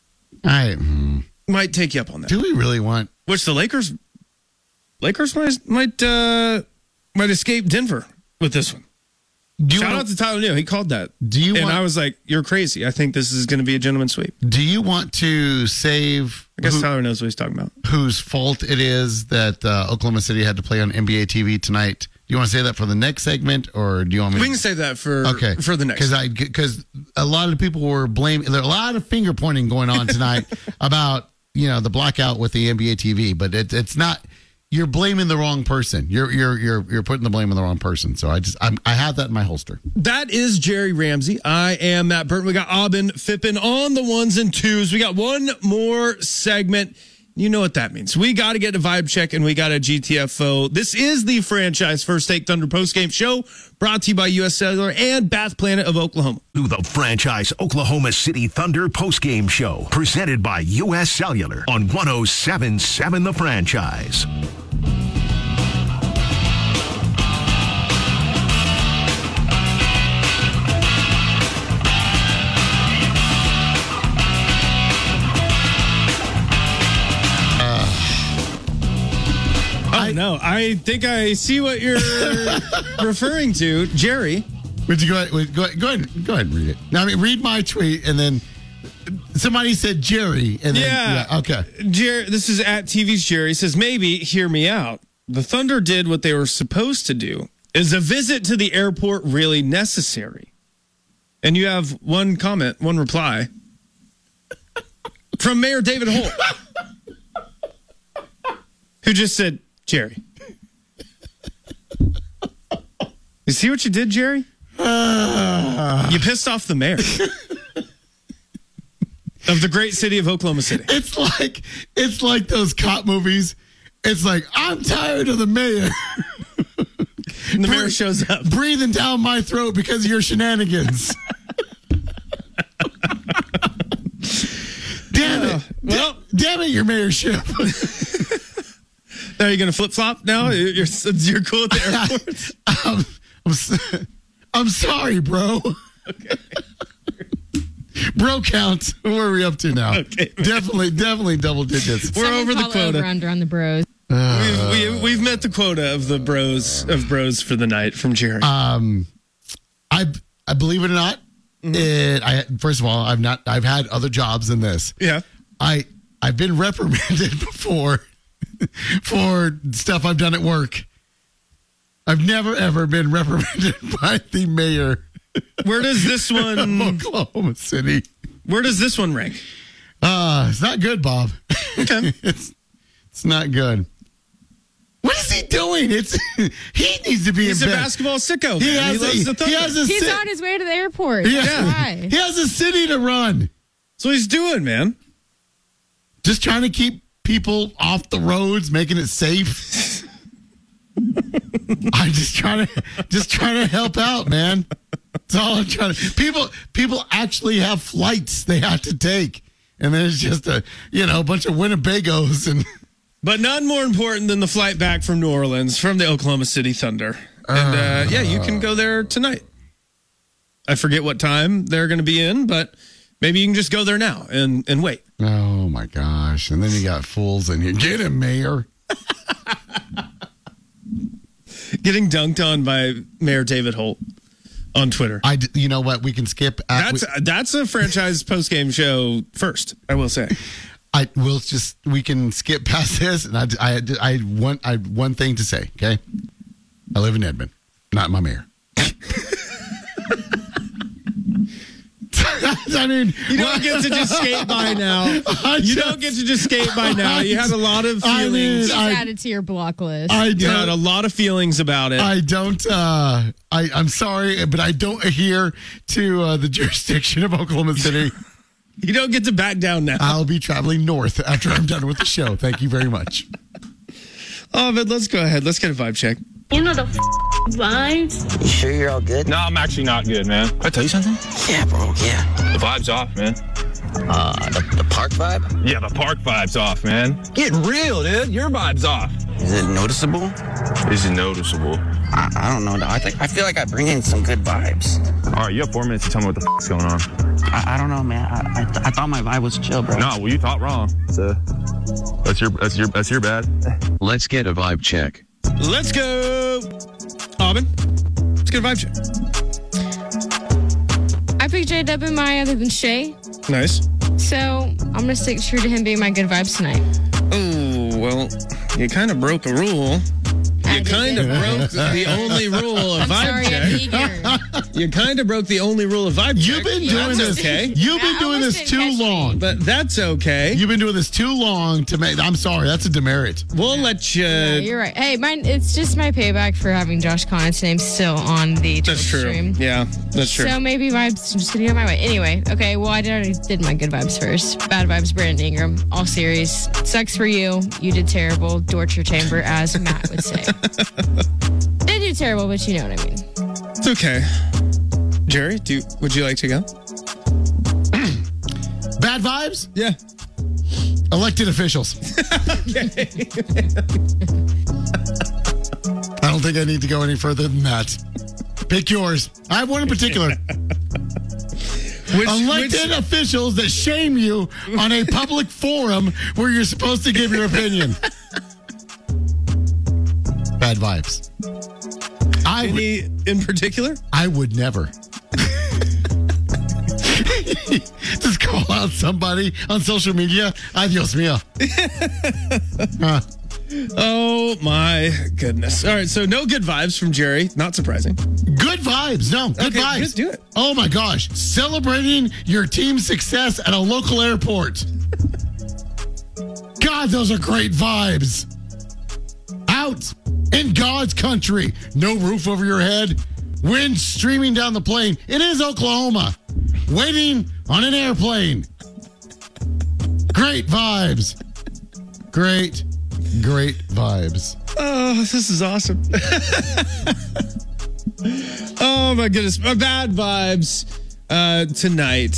I, mm, Might take you up on that. do we really want? Which the Lakers, Lakers might might uh, might escape Denver with this one. Do you Shout want, out to Tyler Neal. He called that. Do you and want- I was like, "You're crazy. I think this is going to be a gentleman's sweep." Do you want to save I guess who- Tyler knows what he's talking about. whose fault it is that uh, Oklahoma City had to play on N B A T V tonight? Do you want to say that for the next segment, or do you want me? We to can save that for Okay, for the next. because I because a lot of people were blaming. There's a lot of finger pointing going on tonight about you know the blackout with the N B A T V, but it, it's not. You're blaming the wrong person. You're you're you're you're putting the blame on the wrong person. So I just I'm, I have that in my holster. That is Jerry Ramsey. I am Matt Burton. We got Aubin Fippen on the ones and twos. We got one more segment. You know what that means. We got to get a vibe check and we got a G T F O. This is the franchise First Take Thunder postgame show brought to you by U S Cellular and Bath Planet of Oklahoma. To the franchise Oklahoma City Thunder postgame show presented by U S Cellular on one oh seven point seven The Franchise. I know. I think I see what you're referring to, Jerry. Would you go ahead, wait, go ahead, go ahead, go ahead and read it. Now, I mean, read my tweet, and then somebody said Jerry, and then Yeah. yeah okay. Jerry, this is at T V's Jerry. He says, maybe, hear me out. The Thunder did what they were supposed to do. Is a visit to the airport really necessary? And you have one comment, one reply from Mayor David Holt, who just said, Jerry. You see what you did, Jerry? You pissed off the mayor of the great city of Oklahoma City. It's like it's like those cop movies. It's like I'm tired of the mayor And the mayor shows up. breathing down my throat because of your shenanigans. Damn it! well- Da- damn it! Your mayorship. Are you going to flip flop now? You're, you're you're cool at the airport. um, I'm, s- I'm sorry, bro. Okay. Bro count. What are we up to now? Okay. Definitely, definitely double digits. We're Someone over the call quota. Over under on the bros. We've, we, we've met the quota of the bros of bros for the night from Jerry. Um, I I believe it or not, it, I first of all, I've not I've had other jobs than this. yeah. I I've been reprimanded before for stuff I've done at work. I've never, ever been reprimanded by the mayor Where does this of one? Oklahoma City. Where does this one rank? Uh, it's not good, Bob. Okay. it's it's not good. What is he doing? It's he needs to be He's a in bed. basketball sicko. He man. has, he loves a, the Thunder. he has a He's ci- on his way to the airport. he That's has, why. he has a city to run. That's what he's doing, man. Just trying to keep people off the roads, making it safe. I'm just trying to just trying to help out, man. That's all I'm trying to. People people actually have flights they have to take, and there's just a you know a bunch of Winnebagos and. But none more important than the flight back from New Orleans from the Oklahoma City Thunder. And uh, yeah, you can go there tonight. I forget what time they're going to be in, but maybe you can just go there now and, and wait. Oh my gosh! And then you got fools in here. Get him, Mayor. Getting dunked on by Mayor David Holt on Twitter. I. d- You know what? We can skip. At, That's that's a franchise post-game show first, I will say. I will just. We can skip past this, and I. I. I want. I one thing to say. Okay. I live in Edmond, not my mayor. I mean, You don't get to just skate by now. I You just- don't get to just skate by now. You had a lot of I mean, feelings. Just I- add it to your block list. I You had a don't. lot of feelings about it. I don't. Uh, I. I'm sorry, but I don't adhere to uh, the jurisdiction of Oklahoma City. You don't get to back down now. I'll be traveling north after I'm done with the show. Thank you very much. Oh, but let's go ahead. Let's get a vibe check. You know the f- vibes? You sure you're all good? No, I'm actually not good, man. Can I tell you something? Yeah, bro, yeah. The vibe's off, man. Uh, the, the park vibe? Yeah, the park vibe's off, man. Get real, dude. Your vibe's off. Is it noticeable? Is it noticeable? I, I don't know. I think I feel like I bring in some good vibes. All right, you have four minutes to tell me what the f***'s going on. I, I don't know, man. I, I, th- I thought my vibe was chill, bro. No, well, you thought wrong. So that's your that's your that's your bad. Let's get a vibe check. Let's go. Aubin, let's get a vibe check. I picked J W my other than Shay, Nice. so I'm gonna stick true to him being my good vibes tonight. Oh, well, you kind of broke a rule. I You did kind of it. broke the only rule of I'm vibe sorry, check. I'm eager. You kind of broke the only rule of vibe check. You've been doing That's this. okay. You've been I doing almost this didn't too catch me. long. But that's okay. You've been doing this too long to make. I'm sorry. That's a demerit. We'll let you. No, you're right. Hey, mine. It's just my payback for having Josh Connett's name still on the That's Twitch true. stream. Yeah, that's true. So maybe vibes just gonna go my way. Anyway, okay. Well, I did already did my good vibes first. Bad vibes, Brandon Ingram. All series. Sucks for you. You did terrible. Torture chamber, as Matt would say. Did do terrible, but you know what I mean. It's okay. Jerry, do would you like to go? Bad vibes. Yeah. Elected officials. I don't think I need to go any further than that. Pick yours. I have one in particular. Which, Elected which- officials that shame you on a public forum where you're supposed to give your opinion. Bad vibes. I would, any in particular? I would never. Just call out somebody on social media. Adios mio. Huh. Oh my goodness! All right, so no good vibes from Jerry. Not surprising. Good vibes. No, good Okay, vibes. just do it. Oh my gosh. Celebrating your team's success at a local airport. God, those are great vibes. Out in God's country. No roof over your head. Wind streaming down the plane. It is Oklahoma. Waiting on an airplane. Great vibes. Great, great vibes. Oh, this is awesome. Oh my goodness, my bad vibes uh, tonight.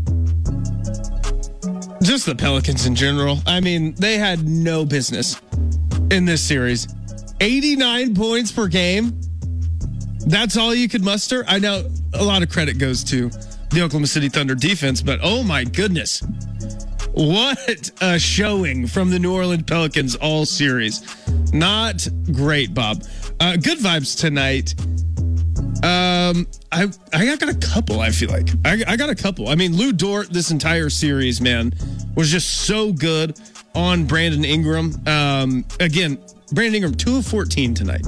Just the Pelicans in general. I mean, they had no business in this series. eighty-nine points per game. That's all you could muster. I know a lot of credit goes to the Oklahoma City Thunder defense, but oh my goodness. What a showing from the New Orleans Pelicans all series. Not great, Bob. Uh, good vibes tonight. Um, I I got a couple, I feel like. I, I got a couple. I mean, Lou Dort this entire series, man, was just so good on Brandon Ingram. Um, again, Brandon Ingram, two of fourteen tonight.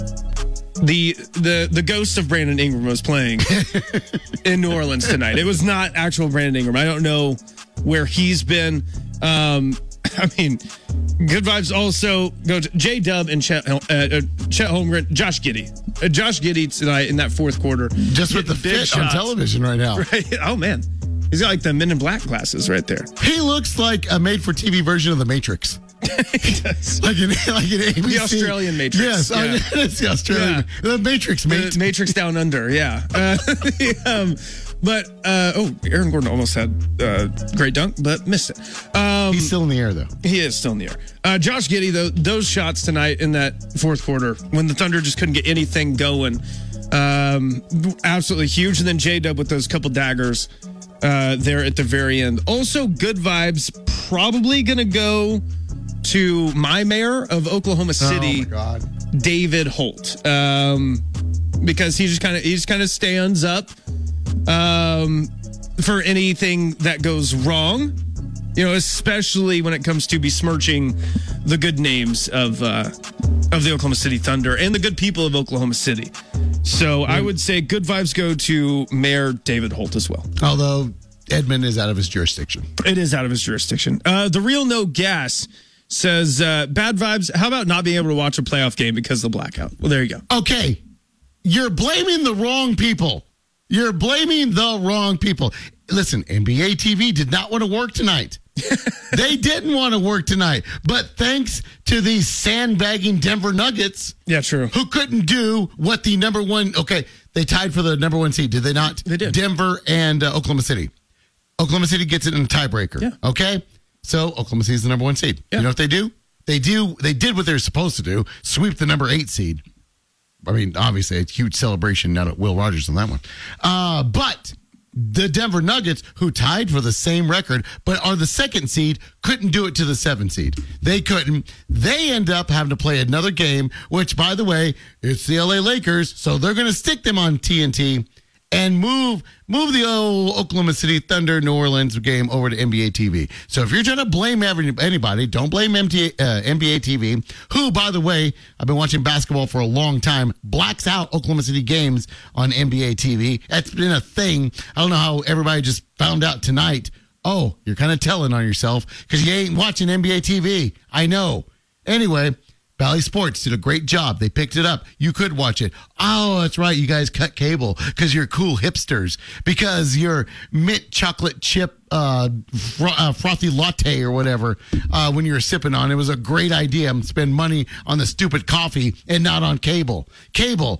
The the the ghost of Brandon Ingram was playing in New Orleans tonight. It was not actual Brandon Ingram. I don't know where he's been. Um, I mean, good vibes also go to J Dub and Chet, uh, uh, Chet Holmgren, Josh Giddey. Uh, Josh Giddey tonight in that fourth quarter. Just with the big fit shots on television right now. Right? Oh, man. He's got like the Men in Black glasses right there. He looks like a made-for-T V version of The Matrix. He does. Like an, like an A B C. The Australian Matrix. Yes, Yeah. I mean, it's the Australian. The Matrix, mate. The Matrix Down Under, yeah. Uh, um, but, uh, oh, Aaron Gordon almost had a great dunk, but missed it. Um, He's still in the air, though. He is still in the air. Uh, Josh Giddey, though, those shots tonight in that fourth quarter when the Thunder just couldn't get anything going, um, absolutely huge. And then J-Dub with those couple daggers uh, there at the very end. Also, good vibes, probably going to go to my mayor of Oklahoma City, Oh, my God. David Holt, um, because he just kind of he just kind of stands up um, for anything that goes wrong. You know, especially when it comes to besmirching the good names of uh, of the Oklahoma City Thunder and the good people of Oklahoma City. So I would say good vibes go to Mayor David Holt as well. Although Edmond is out of his jurisdiction. It is out of his jurisdiction. Uh, the Real No Gas says, uh, bad vibes. How about not being able to watch a playoff game because of the blackout? Well, there you go. Okay. You're blaming the wrong people. You're blaming the wrong people. Listen, N B A T V did not want to work tonight. They didn't want to work tonight. But thanks to these sandbagging Denver Nuggets. Yeah, true. Who couldn't do what the number one. Okay, they tied for the number one seed, did they not? They did. Denver and uh, Oklahoma City. Oklahoma City gets it in a tiebreaker. Yeah. Okay? So Oklahoma City is the number one seed. Yeah. You know what they do? They do. They did what they're supposed to do: sweep the number eight seed. I mean, obviously, a huge celebration now at Will Rogers on that one. Uh, but the Denver Nuggets, who tied for the same record but are the second seed, couldn't do it to the seven seed. They couldn't. They end up having to play another game, which, by the way, it's the L A Lakers, so they're going to stick them on T N T and move move the old Oklahoma City Thunder New Orleans game over to N B A T V. So if you're trying to blame every, anybody, don't blame M T A, uh, N B A T V, who, by the way, I've been watching basketball for a long time, blacks out Oklahoma City games on N B A T V. That's been a thing. I don't know how everybody just found out tonight. Oh, you're kind of telling on yourself because you ain't watching N B A T V. I know. Anyway, Valley Sports did a great job. They picked it up. You could watch it. Oh, that's right. You guys cut cable because you're cool hipsters. Because your mint chocolate chip uh, fr- uh, frothy latte or whatever uh, when you were sipping on. It was a great idea. Spend money on the stupid coffee and not on cable. Cable,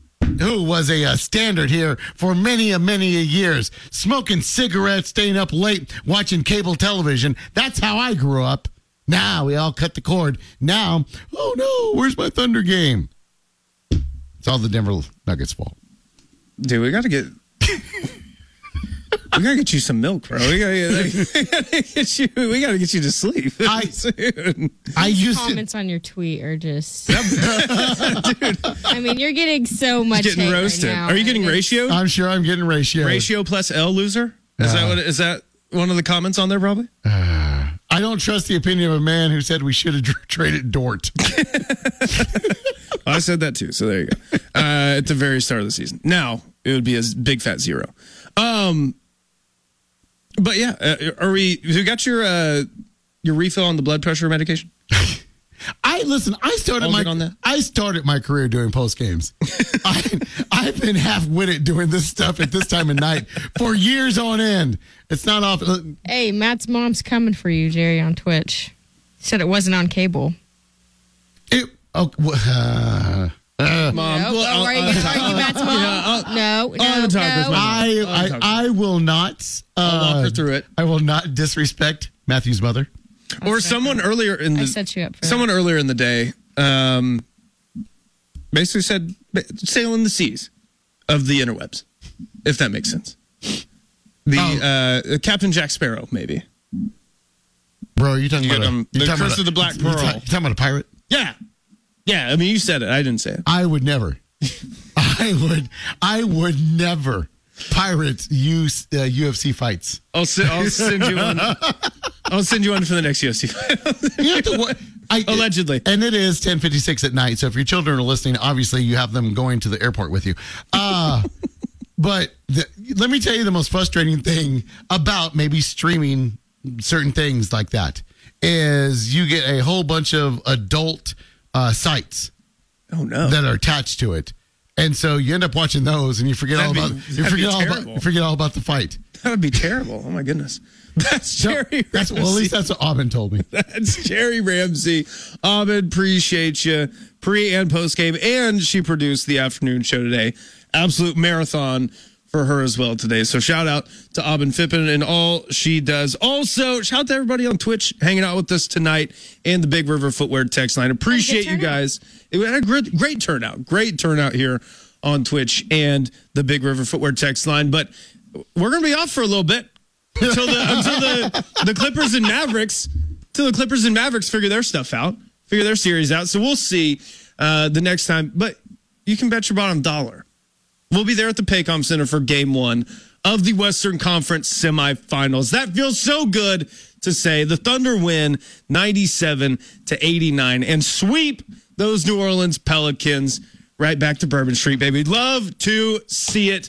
who was a, uh standard here for many, a many a years. Smoking cigarettes, staying up late, watching cable television. That's how I grew up. Now we all cut the cord. Now, oh no, where's my Thunder game? It's all the Denver Nuggets' fault. Dude, we got to get... We gotta get you some milk, bro. We gotta, like, we gotta get you. We gotta get you to sleep. I, soon. I used Comments on your tweet are just. Dude. I mean, you're getting so much. He's getting hate roasted. Right now, Are you getting and ratio? to. I'm sure I'm getting ratio. Ratio plus L loser. Is Uh, that what? Is that one of the comments on there? Probably. Uh, I don't trust the opinion of a man who said we should have tr- traded Dort. I said that too. So there you go. Uh, at the very start of the season. Now it would be a big fat zero. Um. But yeah, uh, are we? You got your uh, your refill on the blood pressure medication? I listen. I started All my good on that? I started my career doing post games. I I've been half witted doing this stuff at this time of night for years on end. It's not off. Hey, Matt's mom's coming for you, Jerry, on Twitch. Said it wasn't on cable. It, oh, uh, uh, Mom, Nope, well, don't I'll- worry, I'll- don't argue Matt's mom. Yeah, I'll- no, no, I'll talk with no. my- I, I'll talk I I will not. Uh, I'll walk her through it. I will not disrespect Matthew's mother. Or someone earlier in the I set you up for someone earlier in the day, um, basically said sailing the seas of the interwebs, if that makes sense. The Oh. uh, Captain Jack Sparrow, maybe. Bro, are you talking You about get, a, um, you the talking Curse about of the Black you ta- Pearl. You talking about a pirate? Yeah, yeah. I mean, you said it. I didn't say it. I would never. I would. I would never pirate use uh, U F C fights. I'll send. I'll send you one. I'll send you one for the next U F C fight. You have to, wa- I, Allegedly. And it is ten fifty-six at night. So if your children are listening, obviously you have them going to the airport with you. Uh, but the, let me tell you the most frustrating thing about maybe streaming certain things like that is you get a whole bunch of adult uh, sites Oh, no. that are attached to it. And so you end up watching those and you forget That'd all be- about you that'd be forget all about, terrible. you forget all about the fight. That would be terrible. Oh, my goodness. That's Jerry That's, well, at Ramsey. least that's what Aubin told me. That's Jerry Ramsey. Ahmed, appreciate you. Pre and post game. And she produced the afternoon show today. Absolute marathon for her as well today. So shout out to Aubin Fippen and all she does. Also, shout out to everybody on Twitch hanging out with us tonight and the Big River Footwear text line. Appreciate you guys. It had a great, great turnout. Great turnout here on Twitch and the Big River Footwear text line. But we're going to be off for a little bit. Until the until the, the Clippers and Mavericks, until the Clippers and Mavericks figure their stuff out, figure their series out. So we'll see uh, the next time. But you can bet your bottom dollar. We'll be there at the Paycom Center for Game One of the Western Conference semifinals. That feels so good to say. The Thunder win ninety-seven to eighty-nine and sweep those New Orleans Pelicans right back to Bourbon Street, baby. Love to see it.